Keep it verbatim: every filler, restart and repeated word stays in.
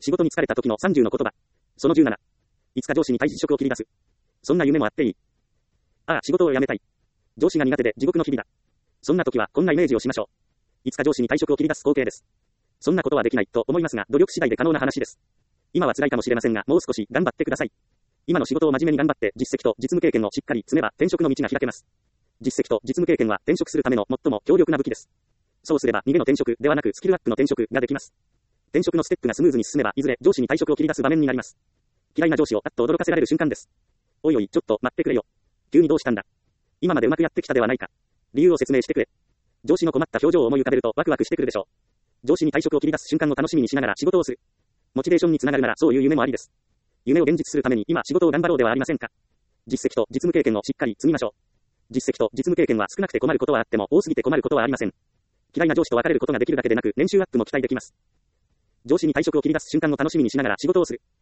仕事に疲れた時のさんじゅうの言葉。そのじゅうなな。いつか上司に退職を切り出す。そんな夢もあっていい。ああ、仕事を辞めたい。上司が苦手で地獄の日々だ。そんな時はこんなイメージをしましょう。いつか上司に退職を切り出す光景です。そんなことはできないと思いますが、努力次第で可能な話です。今は辛いかもしれませんが、もう少し頑張ってください。今の仕事を真面目に頑張って実績と実務経験をしっかり積めば転職の道が開けます。実績と実務経験は転職するための最も強力な武器です。そうすれば逃げの転職ではなくスキルアップの転職ができます。転職のステップがスムーズに進めばいずれ上司に退職を切り出す場面になります。嫌いな上司をあっと驚かせられる瞬間です。おいおい、ちょっと待ってくれよ。急にどうしたんだ。今までうまくやってきたではないか。理由を説明してくれ。上司の困った表情を思い浮かべるとワクワクしてくるでしょう。上司に退職を切り出す瞬間を楽しみにしながら仕事をする。モチベーションにつながるならそういう夢もありです。夢を現実するために今仕事を頑張ろうではありませんか。実績と実務経験をしっかり積みましょう。実績と実務経験は少なくて困ることはあっても多すぎて困ることはありません。嫌いな上司と別れることができるだけでなく年収アップも期待できます。上司に退職を切り出す瞬間を楽しみにしながら仕事をする。